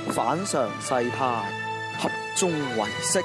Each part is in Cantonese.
反常世態，合眾唯識。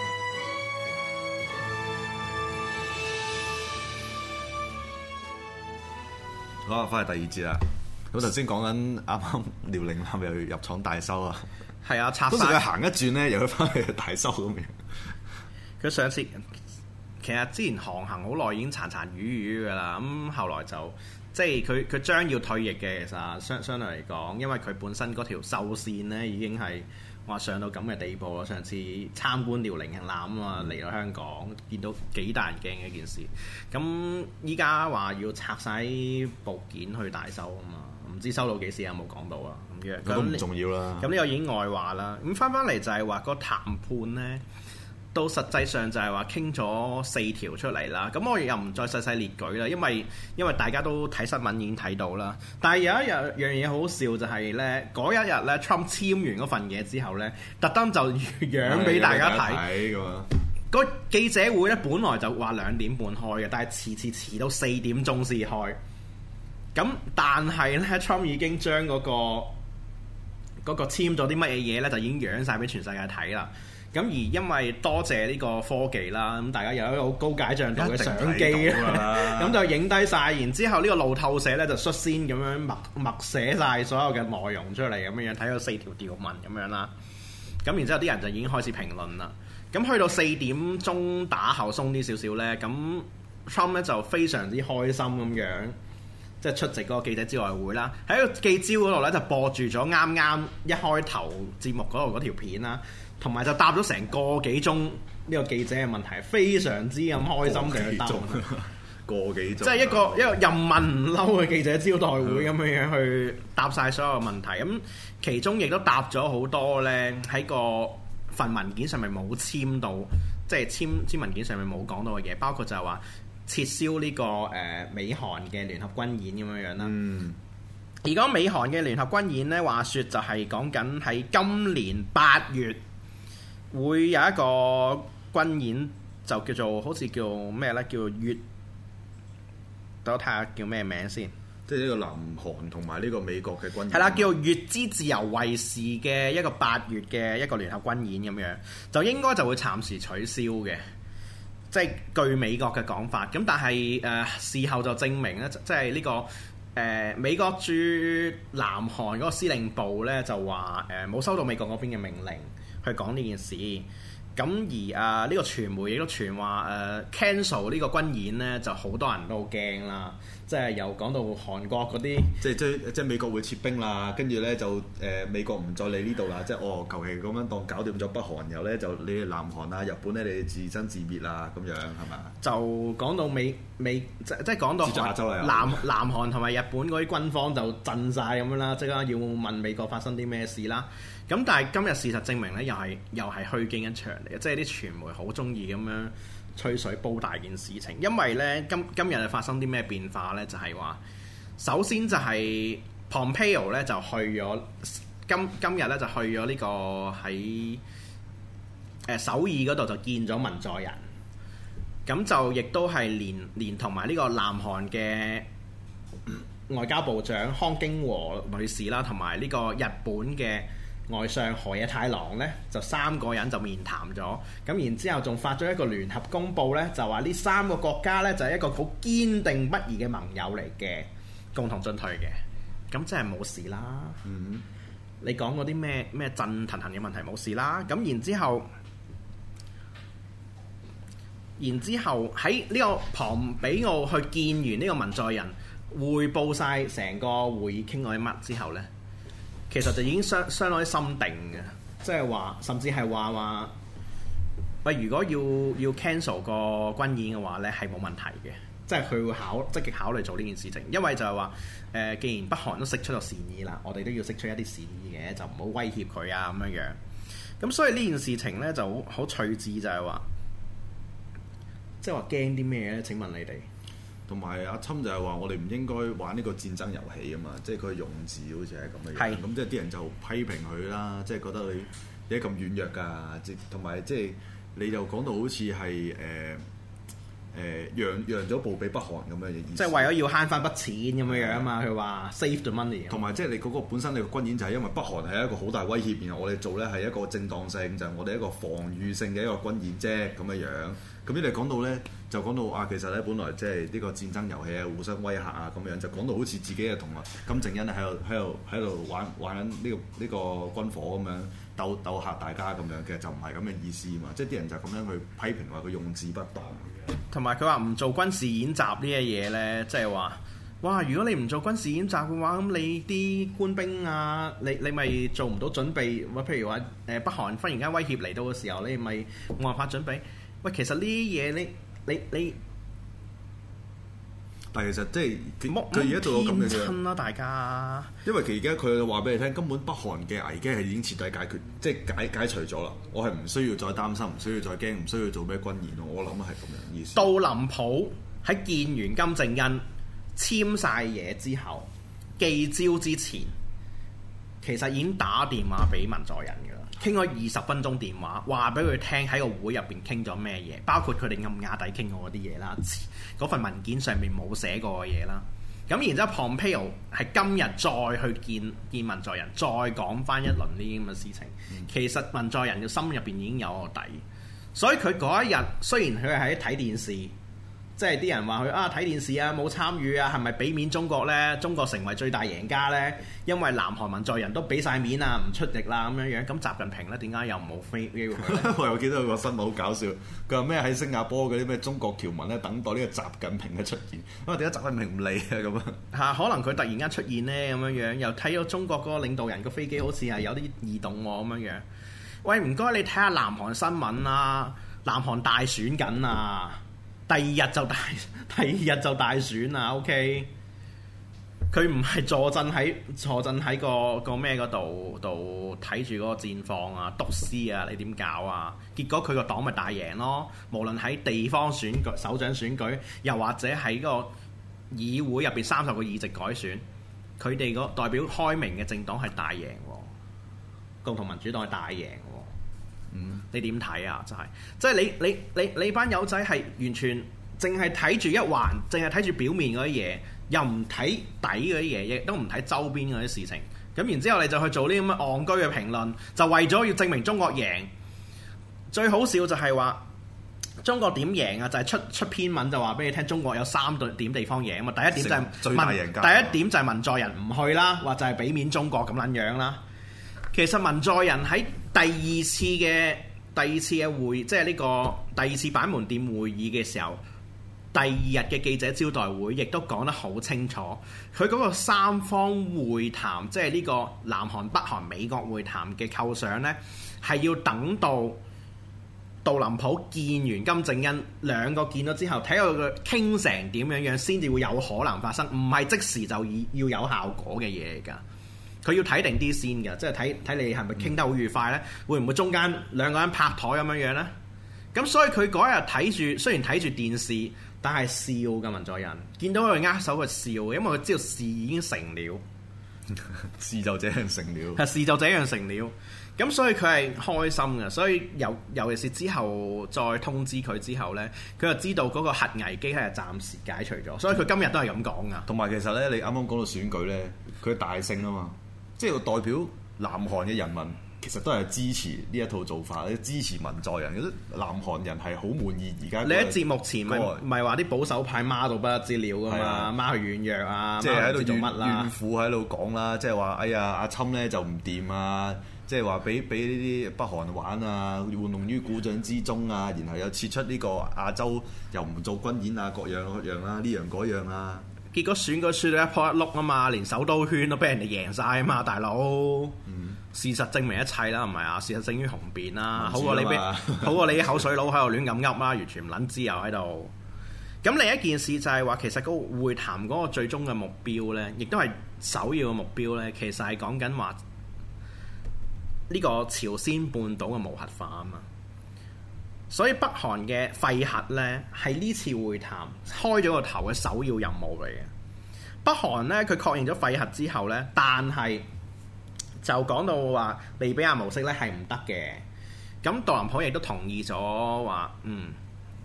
好啊，翻嚟第二節啦。咁頭先講緊啱啱遼寧艦又入廠大修啊， 係啊，拆當時佢晒。 行一轉咧，又去翻去大修咁樣。 佢上次其實之前航行好耐已經殘殘餘餘㗎啦，咁後來就即係佢將要退役嘅，其實相對嚟講，因為佢本身嗰條修線呢已經係話上到咁嘅地步咯。上次參觀遼寧艦啊嘛，嚟到香港見到幾大人驚嘅一件事。咁依家話要拆晒部件去大修啊嘛，唔知收到幾時有冇講到啊？咁樣都唔重要啦。 咁呢個已經外話啦。咁翻嚟就係話個談判呢，到實際上就係話傾咗4條出嚟啦。咁我又唔再細細列舉啦，因為大家都睇新聞已經睇到啦。但係有一樣嘢好笑就係呢，嗰一日呢 Trump 簽完嗰份嘢之後呢，特登就樣俾大家睇。個記者會呢，本來就話2點半開嘅，但係遲到4點鐘先開。咁但係呢 Trump 已經將嗰個簽咗啲乜嘢嘢呢，就已經揚晒俾全世界睇啦。咁而因為多謝呢個科技啦，咁大家有一個好高解像度嘅相機啦，咁就影低晒。然之後呢個路透社呢，就率先咁樣默寫晒所有嘅內容出嚟，咁樣睇到4條條文咁樣啦。咁然之後啲人就已經開始評論啦。咁去到4點鐘打後鬆啲少少呢，咁 Trump 呢就非常之開心咁樣，即係出席嗰個記者招待會啦。喺個記招嗰度呢，就播住咗啱啱一開頭節目嗰度嗰條片啦。同埋就答咗成個幾鐘呢個記者嘅問題，非常之咁開心地去答。 個幾鐘， 即係一個任問唔嬲嘅記者招待會咁樣去答晒所有問題。咁其中亦都答咗好多呢，喺個份文件上面冇簽到，即係簽文件上面冇講到嘅嘢，包括就係話撤銷呢個美韓嘅聯合軍演咁樣樣啦。而講美韓嘅聯合軍演呢，話說就係講緊喺今年8月。會有一個軍演就叫做好似叫咩呢？叫月，等我睇下叫咩名先。 即係呢個南韓同埋呢個美國嘅軍演。 係啦，叫月之自由衛士嘅一個8月嘅一個聯合軍演咁樣，就應該就會暫時取消嘅。即係據美國嘅講法，咁但係事後就證明咧，即係呢個美國駐南韓嗰個司令部呢，就話冇收到美國嗰邊嘅命令。去講呢件事，咁而呢個傳媒亦都傳話cancel 呢個軍演呢，就好多人都好驚啦，即係又講到韓國嗰啲， 即係美國會撤兵啦，跟住呢就美國唔再理呢度啦，即係求其咁樣當搞掂咗北韓，然後呢就你哋南韓啊、日本呢，你哋自生自滅啦，咁樣係咪？ 就講到即係講到南韓同埋日本嗰啲軍方就震晒咁樣啦，即刻要問美國發生啲咩事啦。咁但係今日事實證明呢，又係虛驚一場嚟嘅，即係啲傳媒好中意咁樣吹水煲大件事情。因為呢，今日發生啲咩變化呢？就係話，首先就係 Pompeo 呢就去咗今日呢就去咗呢個喺首爾嗰度就見咗文在寅，咁就亦都係連同埋呢個南韓嘅外交部長康京和女士啦，同埋呢個日本嘅外相河野太郎呢，就3個人就面談咗，咁然之後仲發咗一個聯合公報呢，就話呢3個國家呢，就係一個好堅定不移嘅盟友嚟嘅，共同進退嘅，咁即係冇事啦。你講嗰啲咩震騰騰嘅問題冇事啦，咁然之後喺呢個龐比奧去見完呢個文在寅，匯報晒成個會議傾過啲乜之後呢，其實就已經相當之心定嘅，即係話甚至係話喂，如果要 cancel 個軍演嘅話呢，係冇問題嘅，即係佢會積極考慮做呢件事情，因為就係話既然北韓都釋出咗善意啦，我哋都要釋出一啲善意嘅，就唔好威脅佢啊咁樣樣。咁所以呢件事情呢，就好趣致，就係話即係話驚啲咩呢？請問你哋？ 同埋阿侵就係話我哋唔應該玩呢個戰爭遊戲啊嘛，即係佢用字好似係咁嘅樣，咁即係啲人就批評佢啦，即係覺得你咁軟弱㗎，同埋即係你就講到好似係讓咗步俾北韓咁樣嘅意思。 即係為咗要慳翻筆錢咁樣樣啊嘛，佢話 save the money。 同埋即係你嗰個本身你個軍演就係因為北韓係一個好大威脅，然後我哋做咧係一個正當性，就係、是、我哋一個防禦性嘅一個軍演啫咁樣樣。咁呢度講到咧，就講到啊，其實咧本來即係呢個戰爭遊戲啊，互相威嚇啊咁樣，就講到好似自己係同啊金正恩喺度玩緊呢個軍火咁樣鬥嚇大家咁樣，其實就唔係咁嘅意思嘛。即係啲人就咁樣去批評話佢用字不當。 同埋佢話唔做軍事演習呢啲嘢咧，即係話哇！如果你唔做軍事演習嘅話，咁你啲官兵啊，你咪做唔到準備。譬如話北韓忽然間威脅嚟到嘅時候，你咪冇辦法準備。喂，其實呢啲嘢你， 但係其實即係佢而家做到咁嘅樣啦，大家。 因為佢而家佢話俾你聽，根本北韓嘅危機係已經徹底解決，即係解除咗啦。我係唔需要再擔心，唔需要再驚，唔需要做咩軍演咯。我諗係咁樣意思。 杜林普喺見完金正恩簽晒嘢之後，記招之前，其實已經打電話俾文在寅㗎啦。傾咗20分鐘電話，話俾佢聽喺個會入邊傾咗咩嘢，包括佢哋暗啞底傾過嗰啲嘢啦，嗰份文件上面冇寫過嘅嘢啦。咁然之後 Pompeo 係今日再去見文在寅，再講翻一輪呢啲咁嘅事情。其實文在寅嘅心入邊已經有個底，所以佢嗰一日雖然佢係喺睇電視。即係啲人話佢睇電視啊冇參與啊，係咪俾面中國呢？中國成為最大贏家呢？因為南韓文在寅都俾晒面啊，唔出席啦咁樣樣。咁習近平呢，點解又冇飛機會去呢？ 我又記得有個新聞好搞笑，佢話咩喺新加坡嗰啲咩中國僑民咧等待呢個習近平嘅出現。點解習近平唔嚟啊咁啊？ 可能佢突然間出現呢，咁樣樣，又睇到中國嗰個領導人個飛機好似係有啲異動喎咁樣樣。喂，唔該你睇下南韓新聞啊，南韓大選緊啊！第二日就大選啊 ！OK， 佢唔係坐鎮喺個咩嗰度睇住嗰個戰況啊、督師啊，你點搞啊？結果佢個黨咪大贏咯。無論喺地方選舉、首長選舉，又或者喺個議會入邊30個議席改選，佢哋個代表開明嘅政黨係大贏喎，共同民主黨係大贏喎。你點睇啊？即係你班友仔係完全淨係睇住一環，淨係睇住表面嗰啲嘢，又唔睇底嗰啲嘢，亦都唔睇周邊嗰啲事情。咁然之後你就去做呢啲咁嘅戇居嘅評論，就為咗要證明中國贏。最好笑就係話中國點贏啊？就係出篇文就話俾你聽，中國有3點地方贏啊嘛。第一點就係最大贏家。 第一點就係文在寅唔去啦，或者係俾面中國咁撚樣啦。其實文在寅喺第二次嘅會，即係呢個第二次板門店會議嘅時候，第二日嘅記者招待會亦都講得好清楚，佢嗰個三方會談，即係呢個南韓、北韓、美國會談嘅構想呢，係要等到杜林普見完金正恩，兩個見咗之後，睇下佢傾成點樣樣，先至會有可能發生，唔係即時就要有效果嘅嘢嚟㗎。佢要睇定啲先嘅，即係睇你係咪傾得好愉快呢？會唔會中間兩個人拍台咁樣樣呢？咁所以佢嗰日睇住，雖然睇住電視，但係笑嘅文在寅，見到佢握手佢笑，因為佢知道事已經成了， 事就這樣成了。 係事就這樣成了，咁所以佢係開心嘅。所以尤其是之後再通知佢之後呢，佢就知道嗰個核危機係暫時解除咗，所以佢今日都係咁講噶。 同埋其實呢，你啱啱講到選舉呢，佢大勝啊嘛。即係代表南韓嘅人民，其實都係支持呢一套做法，支持文在寅。覺得南韓人係好滿意而家。你喺節目前咪話啲保守派孖到不得之了噶嘛，孖佢軟弱啊，即係喺度做乜啦？怨婦喺度講啦，即係話哎呀阿侵咧就唔掂啊，即係話俾呢啲北韓玩啊，玩弄於股掌之中啊，然後又撤出呢個亞洲，又唔做軍演啊，各樣啦，呢樣嗰樣啊。結果選舉輸到一仆一碌啊嘛，連首都圈都俾人哋贏晒啊嘛，大佬。事實證明一切啦，係咪啊？事實勝於雄辯啦，好過你啲口水佬喺度亂咁噏啦，完全唔撚知又喺度。咁另一件事就係話，其實嗰個會談嗰個最終嘅目標呢，亦都係首要嘅目標呢，其實係講緊話呢個朝鮮半島嘅無核化啊嘛。所以北韓嘅廢核呢，係呢次會談開咗個頭嘅首要任務嚟嘅。北韓呢，佢確認咗廢核之後呢，但係就講到話利比亞模式呢係唔得嘅。咁杜林普亦都同意咗話，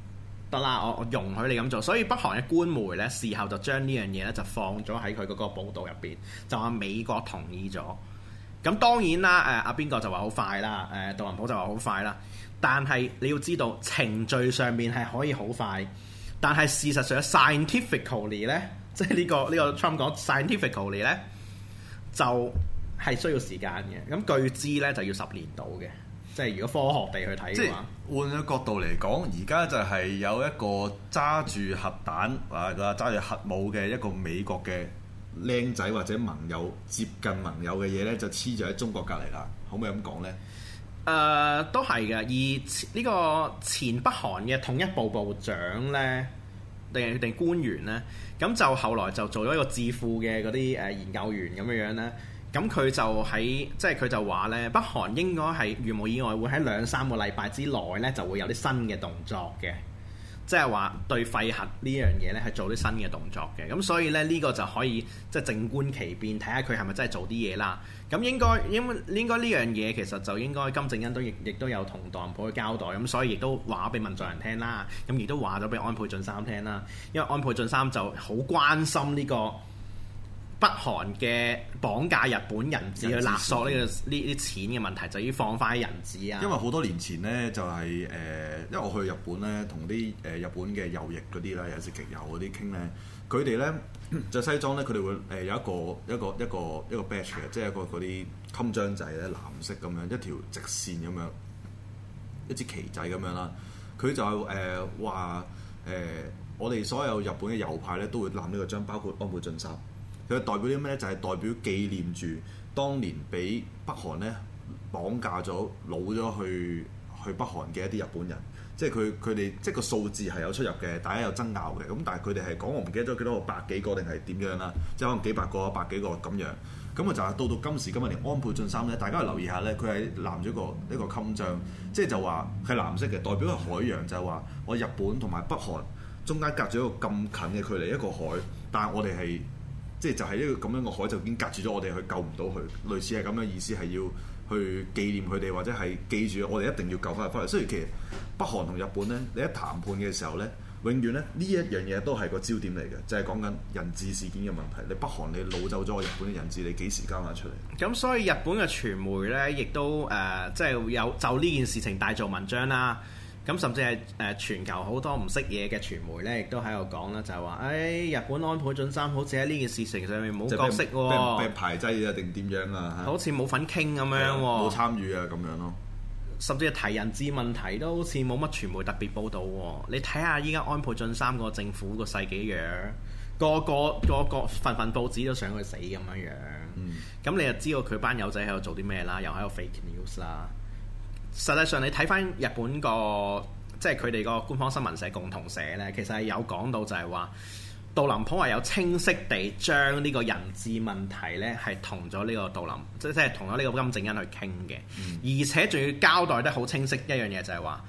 得啦，我容許你咁做。所以北韓嘅官媒呢，事後就將呢樣嘢呢就放咗喺佢嗰個報導入邊，就話美國同意咗。咁當然啦，阿邊個就話好快啦，杜林普就話好快啦。但係你要知道程序上面係可以好快，但係事實上 scientifically 呢，即係呢個 Trump 講 scientifically 呢，就係需要時間嘅。咁據知呢，就要10年到嘅。即係如果科學地去睇嘅話， 換個角度嚟講，而家就係有一個揸住核彈或者揸住核武嘅一個美國嘅僆仔或者盟友，接近盟友嘅嘢呢，就黐咗喺中國隔離啦。可唔可以咁講呢？ 都係嘅。而呢個前北韓嘅統一部部長呢，定官員呢，咁就後來就做咗一個智庫嘅嗰啲研究員咁樣呢。咁佢就即係佢就話呢，北韓應該係如無意外會喺2-3個禮拜之內呢就會有啲新嘅動作嘅，即係話對廢核呢樣嘢呢係做啲新嘅動作嘅。咁所以呢，呢個就可以即係靜觀其變，睇下佢係咪真係做啲嘢啦。咁應該呢樣嘢其實就應該金正恩都亦都有同特朗普去交代，咁所以亦都話俾文在寅聽啦，咁亦都話咗俾安倍晉三聽啦。因為安倍晉三就好關心呢個北韓嘅綁架日本人質去勒索呢啲錢嘅問題，就要放翻人質啊！ 因為好多年前呢，就係因為我去日本呢，同啲日本嘅右翼嗰啲啦，有時極右嗰啲傾呢，佢哋呢着西裝呢，佢哋會有一個 badge 嘅，即係一個嗰啲襟章仔咧，藍色咁樣一條直線咁樣，一支旗仔咁樣啦。佢就話我哋所有日本嘅右派咧都會攬呢個章，包括安倍晉三。佢代表啲咩咧？就係代表紀念住當年俾北韓咧綁架咗、擄咗去北韓嘅一啲日本人。即係佢哋即係個數字係有出入嘅，大家有爭拗嘅。咁但係佢哋係講我唔記得咗幾多個百幾個定係點樣啦，即係可能幾百個、百幾個咁樣。咁啊就係到今時今日，連安倍晉三咧，大家留意下咧，佢係攬咗一個襟章，即係就話係藍色嘅，代表係海洋，就係話我日本同埋北韓中間隔咗一個咁近嘅距離，一個海，但係我哋係。即係就係一個咁樣嘅海就已經隔住咗我哋，去救唔到佢，類似係咁樣意思，係要去紀念佢哋，或者係記住我哋一定要救翻嚟。所以其實北韓同日本呢，你一談判嘅時候呢，永遠呢一樣嘢都係個焦點嚟嘅，就係講緊人質事件嘅問題。你北韓你擄走咗日本嘅人質，你幾時交翻出嚟？咁所以日本嘅傳媒呢，亦都即係有就呢件事情大做文章啦。咁甚至係全球好多唔識嘢嘅傳媒咧，亦都喺度講啦，就係話，日本安倍晉三好似喺呢件事情上面冇角色喎， 俾排擠啊定點樣啊？ 好似冇份傾咁樣喎， 冇參與啊咁樣咯。 甚至係提人質問題都好似冇乜傳媒特別報導喎。你睇下依家安倍晉三個政府個世紀樣，個份報紙都想佢死咁樣。咁你就知道佢班友仔喺度做啲咩啦，又喺度 fake news 啦。實際上你睇翻日本個即係佢哋個官方新聞社共同社呢，其實係有講到就係話，杜林普係有清晰地將呢個人質問題呢係同咗呢個即係同咗呢個金正恩去傾嘅，而且仲要交代得好清晰一樣嘢就係話，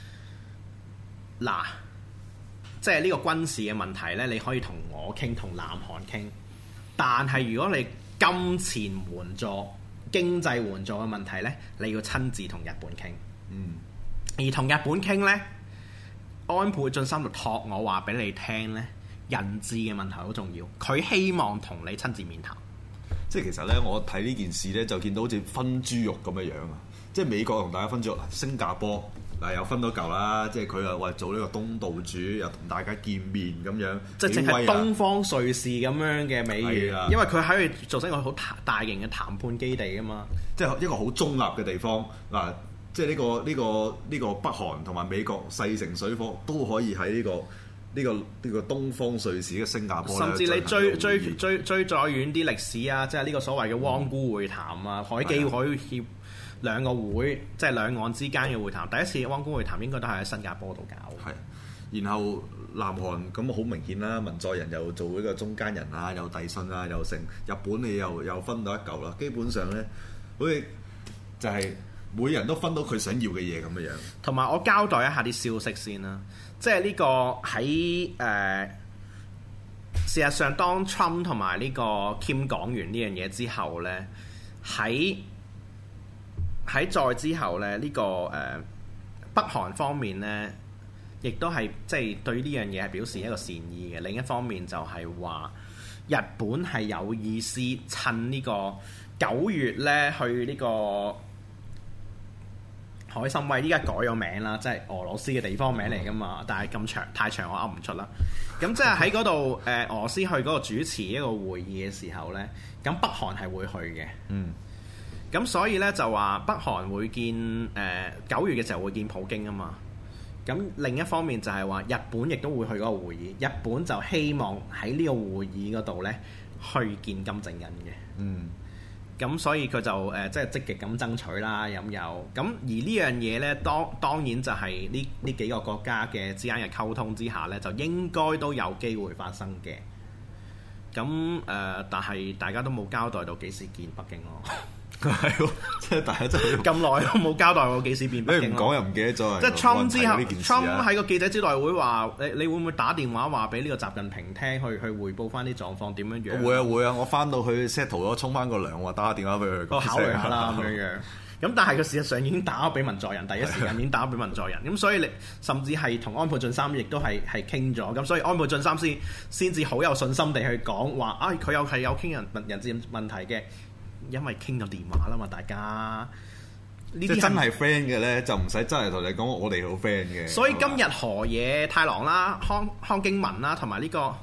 嗱，即係呢個軍事嘅問題呢，你可以同我傾，同南韓傾，但係如果你金錢援助、經濟援助嘅問題呢，你要親自同日本傾。而同日本傾呢，安倍晉三就託我話俾你聽呢，人質嘅問題好重要，佢希望同你親自面談。 即係其實呢，我睇呢件事呢，就見到好似分豬肉咁嘅樣啊！即係美國同大家分豬肉，新加坡嗱又分到嚿啦，即係佢又話做呢個東道主，又同大家見面咁樣， 即係淨係東方瑞士咁樣嘅美譽，因為佢喺度做成一個好大型嘅談判基地啊嘛， 即係一個好中立嘅地方嗱。即係呢個北韓同埋美國勢成水火，都可以喺呢個東方瑞士嘅新加坡， 甚至你追再遠啲歷史啊，即係呢個所謂嘅汪辜會談啊，海基海協兩個會，即係兩岸之間嘅會談。第一次汪辜會談應該都係喺新加坡度搞。 係，然後南韓咁好明顯啦，文在寅又做呢個中間人啊，又遞信啊，又成日本你又分到一嚿啦。基本上咧，好似就係每人都分到佢想要嘅嘢咁嘅樣。同埋我交代一下啲消息先啦，即係呢個喺事實上，當 Trump 同埋呢個 Kim 講完呢樣嘢之後咧，喺再之後咧，呢個北韓方面咧亦都係即係對呢樣嘢係表示一個善意嘅。另一方面就係話日本係有意思趁呢個9月呢去呢個海參崴，依家改咗名啦，即係俄羅斯嘅地方名嚟㗎嘛，但係咁長太長我噏唔出啦。咁即係喺嗰度俄羅斯去嗰個主持一個會議嘅時候呢，咁北韓係會去嘅。咁所以呢，就話北韓會見9月嘅時候會見普京啊嘛。咁另一方面就係話日本亦都會去嗰個會議，日本就希望喺呢個會議嗰度呢去見金正恩嘅。咁所以佢就即係積極咁爭取啦，咁有咁而呢樣嘢呢，當然就係呢幾個國家嘅之間嘅溝通之下呢，就應該都有機會發生嘅。咁但係大家都冇交代到幾時見北京咯。 係喎，即係大家真係咁耐都冇交代過幾時變北京。 你唔講又唔記得咗。 即係 Trump 之後，Trump 喺個記者招待會話：你會唔會打電話話俾呢個習近平聽，去彙報翻啲狀況點樣樣？ 會啊！我翻到去 settle 咗，沖翻個涼，話打下電話俾佢。 我考慮下啦咁樣樣。咁但係佢事實上已經打咗俾文在寅，第一時間已經打咗俾文在寅。咁所以你甚至係同安倍晉三亦都係傾咗。咁所以安倍晉三先至好有信心地去講話佢有傾人質問題嘅。因為傾咗電話啦嘛，大家呢啲真係 friend 嘅咧，就唔使真係同你講我哋好 friend 嘅。 所以今日河野太郎啦、康京文啦，同埋呢個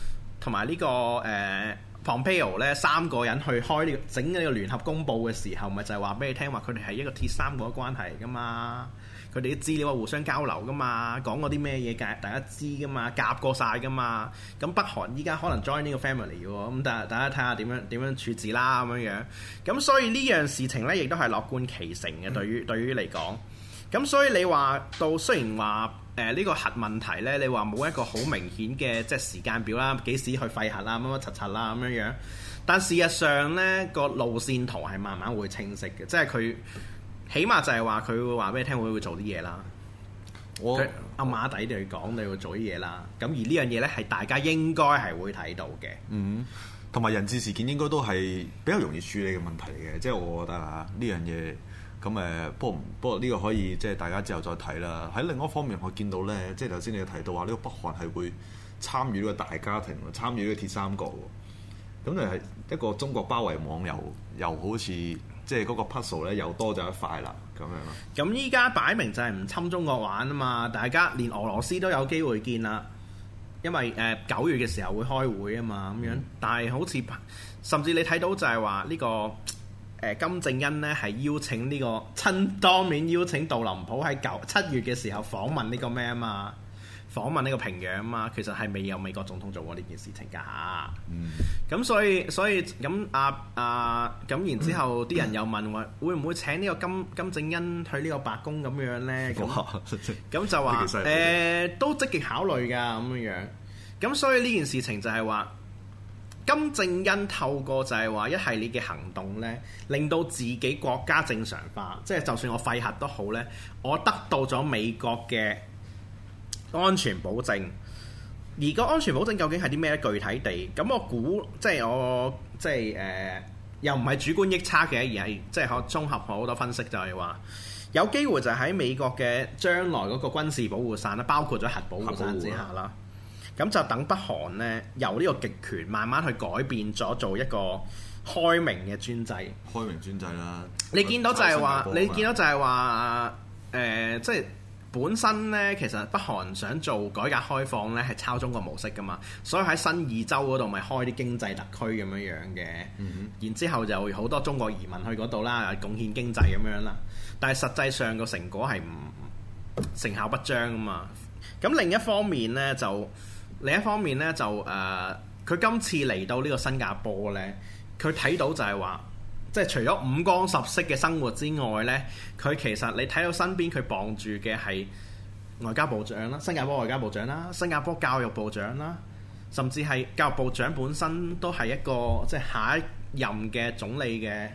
Pompeo 咧3個人去開整呢個聯合公佈嘅時候，咪就係話俾你聽話，佢哋係一個鐵三角關係嚟噶嘛。佢哋啲資料互相交流噶嘛，講嗰啲咩嘢大家知噶嘛，夾過晒噶嘛。咁北韓依家可能 join 呢個 family 喎，咁大家睇下點樣處置啦咁樣樣。咁所以呢樣事情呢，亦都係樂觀其成嘅。對於嚟講，咁所以你話到雖然話呢個核問題呢，你話冇一個好明顯嘅即係時間表啦，幾時去廢核啦，乜乜柒柒啦咁樣樣，但事實上呢個路線圖係慢慢會清晰嘅，即係佢。起碼就係話佢會話俾你聽，會做啲嘢啦。佢暗馬底對佢講，你會做啲嘢啦。咁而呢樣嘢呢，係大家應該係會睇到嘅。 同埋人質事件應該都係比較容易處理嘅問題嚟嘅，即係我覺得呢樣嘢咁不過呢個可以即係大家之後再睇啦。喺另一方面，我見到呢，即係頭先你提到話呢個北韓係會參與呢個大家庭，參與呢個鐵三角喎。咁就係一個中國包圍網又好似。即係嗰個 puzzle 咧又多咗一塊啦，咁樣咯。 咁依家擺明就係唔侵中國玩啊嘛！大家連俄羅斯都有機會見啦，因為9月嘅時候會開會啊嘛，咁樣。但係好似甚至你睇到就係話呢個金正恩呢係邀請呢個親當面邀請杜林普喺7月嘅時候訪問呢個咩啊嘛。訪問呢個平壤啊嘛，其實係未有美國總統做過呢件事情㗎。咁所以咁咁然之後啲人又問話，會唔會請呢個金正恩去呢個白宮咁樣呢？咁就話都積極考慮㗎咁樣。咁所以呢件事情就係話金正恩透過就係話一系列嘅行動呢，令到自己國家正常化，即係就算我廢核都好呢，我得到咗美國嘅安全保證，而個安全保證究竟係啲咩咧？具體地，咁我估即係又唔係主觀臆測嘅，而係即係可綜合好多分析，就係話有機會就喺美國嘅將來嗰個軍事保護傘啦，包括咗核保護傘之下啦，咁就等北韓呢，由呢個極權慢慢去改變咗做一個開明嘅專制。 開明專制啦！ 你見到就係話，即係。本身呢，其實北韓想做改革開放呢，係抄中國模式噶嘛，所以喺新義州嗰度咪開啲經濟特區咁樣樣嘅，然之後就好多中國移民去嗰度啦，貢獻經濟咁樣啦。但係實際上個成果係成效不彰啊嘛。咁另一方面呢，就佢今次嚟到呢個新加坡呢，佢睇到就係話。即係除咗五光十色嘅生活之外呢，佢其實你睇到身邊佢傍住嘅係外交部長啦，新加坡外交部長啦，新加坡教育部長啦，甚至係教育部長本身都係一個即係下一任嘅總理嘅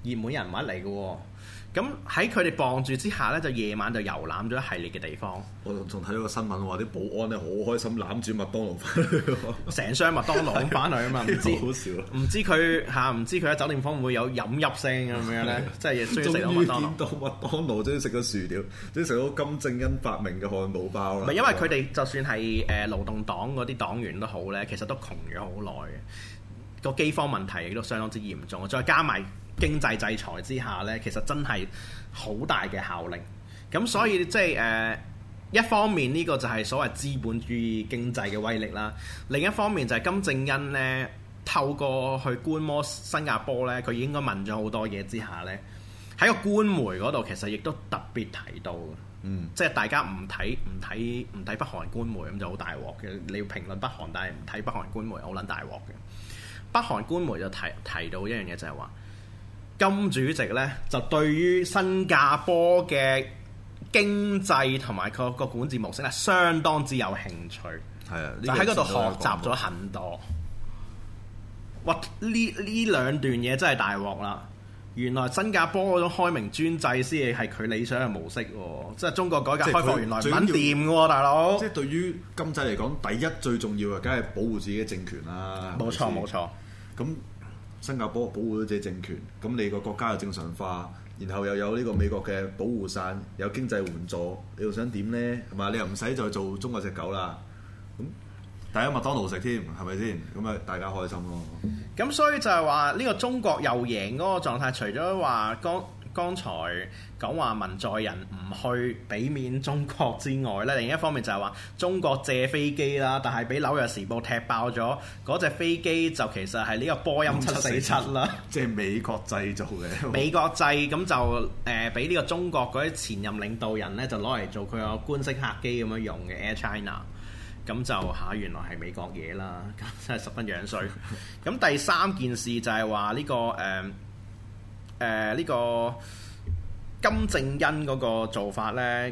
熱門人物嚟嘅喎。咁喺佢哋傍住之下咧，就夜晚就遊覽咗一系列嘅地方。 我仲睇到個新聞話啲保安咧好開心攬住麥當勞翻去， 成箱麥當勞咁翻去啊嘛，唔知好笑啊！ 唔知佢喺酒店房會唔會有飲泣聲咁樣咧？即係中意食到麥當勞。 終於見到麥當勞，終於食咗薯條，終於食到金正恩發明嘅漢堡包啦。 唔係因為佢哋就算係勞動黨嗰啲黨員都好咧，其實都窮咗好耐嘅，個饑荒問題亦都相當之嚴重，再加埋經濟制裁之下呢，其實真係好大嘅效力。咁所以即係一方面呢個就係所謂資本主義經濟嘅威力啦，另一方面就係金正恩呢透過去觀摩新加坡呢，佢應該問咗好多嘢之下呢，喺個官媒嗰度其實亦都特別提到即係大家唔睇北韓官媒咁就好大鑊嘅。你要評論北韓，但係唔睇北韓官媒好撚大鑊嘅。北韓官媒就提到一樣嘢就係話，金主席呢就對於新加坡嘅經濟同埋個管治模式咧，相當之有興趣。 係啊， 就喺嗰度學習咗很多。哇！呢兩段嘢真係大鑊啦！原來新加坡嗰種開明專制先係佢理想嘅模式喎，即係中國改革開放原來唔撚掂嘅喎，大佬。 即係對於金仔嚟講，第一最重要嘅梗係保護自己嘅政權啦。 冇錯冇錯。 咁新加坡保護咗自己政權，咁你個國家又正常化，然後又有呢個美國嘅保護傘，有經濟援助，你又想點呢？係嘛？你又唔使再做中國隻狗啦。咁大家麥當勞食添，係咪先？咁啊，大家開心咯。 咁所以就係話呢個中國又贏嗰個狀態，除咗話剛才講話文在寅唔去俾面中國之外咧，另一方面就係話中國借飛機啦，但係俾紐約時報踢爆咗嗰隻飛機就其實係呢個波音747啦， 即係美國製造嘅。 美國製咁就俾呢個中國嗰啲前任領導人咧就攞嚟做佢個官式客機咁樣用嘅 Air China。咁就原來係美國嘢啦，咁真係十分樣衰。咁第三件事就係話呢個呢個金正恩嗰個做法呢，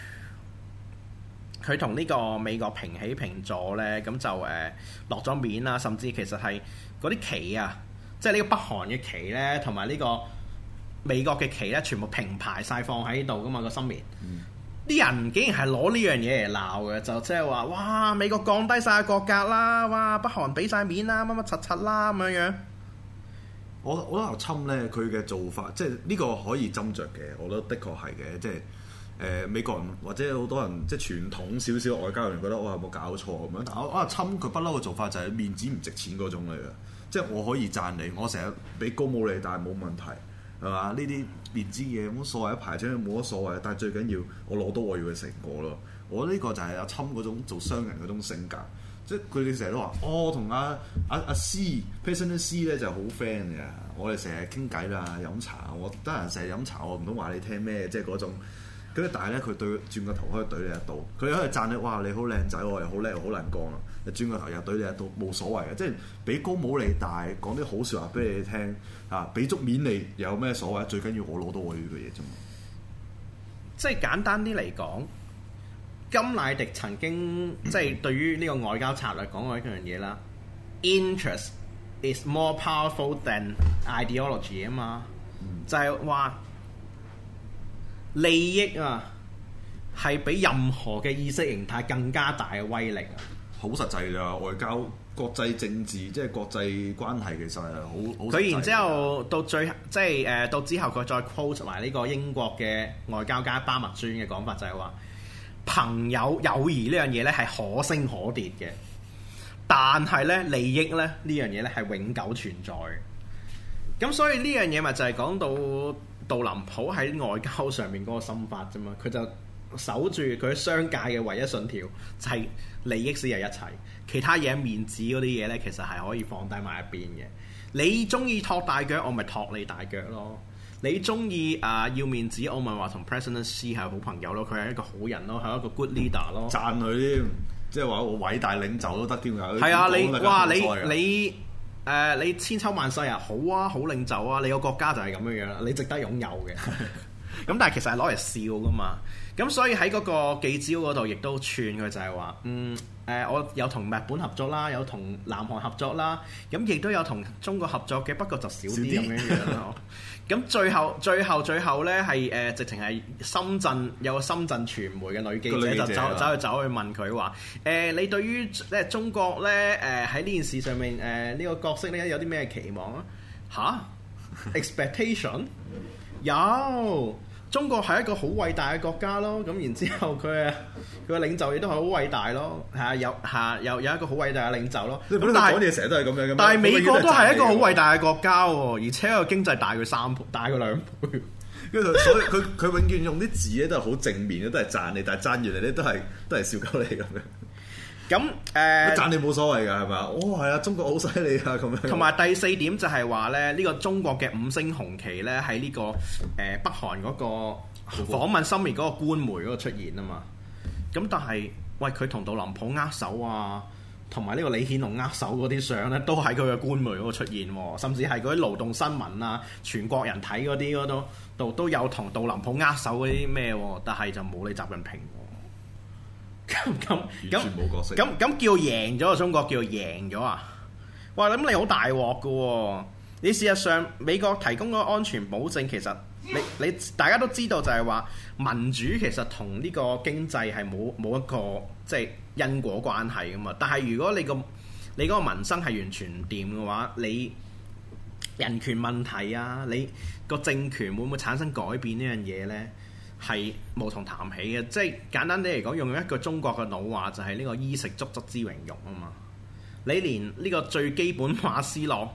佢同呢個美國平起平坐呢，咁就落咗面啦，甚至其實係嗰啲旗啊，即係呢個北韓嘅旗呢，同埋呢個美國嘅旗呢，全部平排晒放喺度噶嘛個心面。啲人竟然係攞呢樣嘢嚟鬧嘅，就即係話哇美國降低晒國格啦，哇北韓俾晒面啦，乜乜柒柒啦咁樣樣。 我覺得阿侵咧佢嘅做法，即係呢個可以斟酌嘅，我覺得的確係嘅，即係美國人或者好多人即係傳統少少外交人覺得我有冇搞錯咁樣，但係阿侵佢不嬲嘅做法就係面子唔值錢嗰種嚟嘅，即係我可以讚你，我成日俾高帽你，但係冇問題。係嘛？呢啲面子嘢冇乜所謂，一排出去冇乜所謂，但係最緊要我攞到我要嘅成果咯。我呢個就係阿侵嗰種做商人嗰種性格，即係佢哋成日都話，我同阿 C，President C 咧就好 friend 嘅，我哋成日傾偈啦，飲茶，我得閒成日飲茶，我唔通話你聽咩，即係嗰種。咁但係咧，佢轉個頭可以懟你一刀，佢可以讚你，哇你好靚仔喎，又好叻又好能幹啊！你轉個頭又懟你一刀，冇所謂嘅，即係俾高帽你大，講啲好説話俾你聽啊，俾足面你有咩所謂？最緊要我攞到我要嘅嘢啫嘛。 即係簡單啲嚟講，甘迺迪曾經即係對於呢個外交策略講過一樣嘢啦，interest is more powerful than ideology 啊嘛，就係話利益啊係比任何嘅意識形態更加大嘅威力啊！ 好實際㗎，外交國際政治即係國際關係，其實係好。 佢然之後到最即係到之後佢再 quote 埋呢個英國嘅外交家巴麥尊嘅講法，就係話朋友友誼呢樣嘢咧係可升可跌嘅，但係咧利益咧呢樣嘢咧係永久存在嘅。咁所以呢樣嘢咪就係講到杜林普喺外交上面嗰個心法啫嘛，佢就守住佢商界嘅唯一信條，就係利益先係一切，其他嘢面子嗰啲嘢呢，其實係可以放低埋一邊嘅。你中意托大腳，我咪托你大腳咯；你中意要面子，我咪話同 President C 係好朋友咯，佢係一個好人咯，係一個 good leader 咯， 讚佢添，即係話我偉大領袖都得添㗎。 係啊，你千秋萬世啊，好啊，好領袖啊，你個國家就係咁樣樣啦，你值得擁有嘅。 咁但係其實係攞嚟笑噶嘛。咁所以喺嗰個記招嗰度亦都串佢就係話，我有同日本合作啦，有同南韓合作啦，咁亦都有同中國合作嘅，不過就少啲咁樣樣咯。咁最後呢，係直情係深圳有個深圳傳媒嘅女記者就走去問佢話，你對於中國呢，喺呢件事上面呢個角色呢，有啲咩期望啊？expectation 有。中國係一個好偉大嘅國家咯，咁然之後佢嘅領袖亦都係好偉大咯，有一個好偉大嘅領袖咯。 咁但係講嘢成日都係咁樣嘅。 但係美國都係一個好偉大嘅國家喎，而且個經濟大佢3倍，大佢2倍。 跟住所以佢永遠用啲字咧都係好正面嘅，都係讚你，但係讚完嚟咧都係笑鳩你咁樣。 咁讚你冇所謂㗎係咪啊？係啊，中國好犀利啊咁樣。 同埋第4點就係話咧，呢個中國嘅5星紅旗咧喺呢個北韓嗰個訪問森美嗰個官媒嗰個出現啊嘛。咁但係喂，佢同杜林普握手啊，同埋呢個李顯龍握手嗰啲相咧，都喺佢嘅官媒嗰度出現喎，甚至係嗰啲勞動新聞啊，全國人睇嗰啲嗰度都有同杜林普握手嗰啲咩喎，但係就冇你習近平喎。咁叫贏咗啊！中國叫贏咗啊！哇！咁你好大鑊㗎喎！你事實上美國提供個安全保證，其實你大家都知道就係話民主其實同呢個經濟係冇一個即係因果關係㗎嘛。但係如果你嗰個民生係完全唔掂嘅話，你人權問題啊，你個政權會唔會產生改變呢樣嘢呢？係無從談起嘅，即係簡單啲嚟講，用一個中國嘅老話就係呢個衣食足則之榮辱啊嘛。你連呢個最基本馬斯洛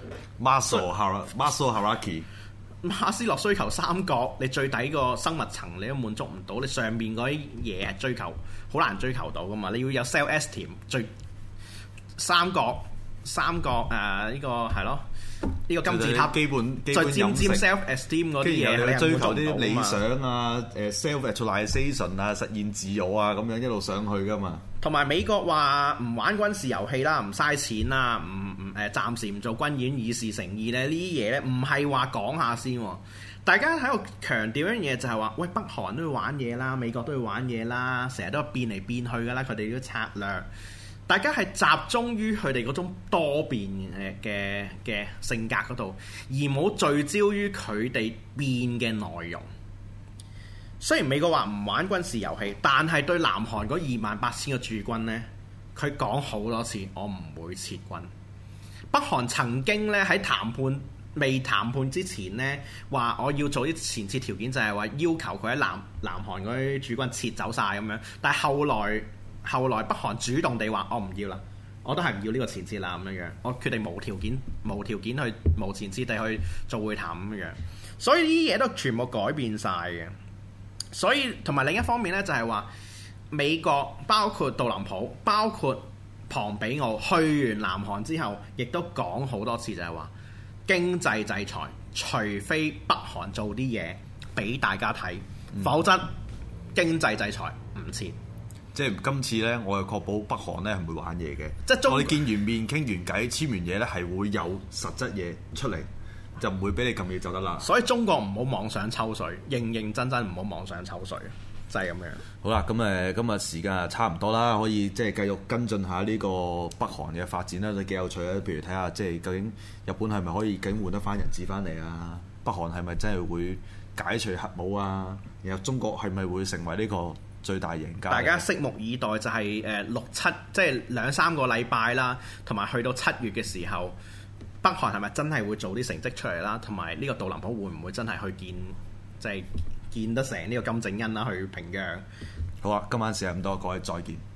Maslow hierarchy 馬斯洛需求3角，你最底個生物層你都滿足唔到，你上面嗰啲嘢係追求好難追求到噶嘛。你要有 self-esteem 最三角呢個係咯。呢個金字塔基本再沾 self-esteem 嗰啲嘢， 你追求啲理想啊，self-actualization 啊，實現自我啊，咁樣一路上去噶嘛。 同埋美國話唔玩軍事遊戲啦，唔嘥錢啦，暫時唔做軍演以示誠意咧，呢啲嘢咧唔係話講下先喎。大家喺度強調一樣嘢就係話，喂，北韓都要玩嘢啦，美國都要玩嘢啦，成日都變嚟變去噶啦，佢哋啲策略。大家係集中於佢哋嗰種多變嘅性格嗰度，而冇聚焦於佢哋變嘅內容。雖然美國話唔玩軍事遊戲，但係對南韓嗰28,000個駐軍呢，佢講好多次，我唔會撤軍。北韓曾經呢喺未談判之前呢，話我要做啲前設條件，就係話要求佢喺南韓嗰啲駐軍撤走晒咁樣，但係後來北韓主動地話我唔要啦，我都係唔要呢個前設啦咁樣，我決定無條件去無前設地去做會談咁樣，所以呢啲嘢都全部改變晒嘅。所以同埋另一方面呢，就係話美國包括杜林普、包括龐比奧去完南韓之後，亦都講好多次就係話經濟制裁，除非北韓做啲嘢俾大家睇，否則經濟制裁唔撤。 即係今次呢，我係確保北韓呢係唔會玩嘢嘅。 即係我哋見完面、傾完偈、簽完嘢呢，係會有實質嘢出嚟，就唔會俾你咁嘢就得啦。 所以中國唔好妄想抽水，認真唔好妄想抽水，就係咁樣。 好啦，咁今日時間差唔多啦，可以即係繼續跟進下呢個北韓嘅發展啦，都幾有趣啊！譬如睇下即係究竟日本係咪可以竟換得翻人質翻嚟啊？北韓係咪真係會解除核武啊？然後中國係咪會成為呢個最大贏家？大家拭目以待，就係6、7即係2-3個禮拜啦，同埋去到7月嘅時候，北韓係咪真係會做啲成績出嚟啦？同埋呢個杜林普會唔會真係去見得成呢個金正恩啦？去平壤。 好啊，今晚時間咁多，各位再見。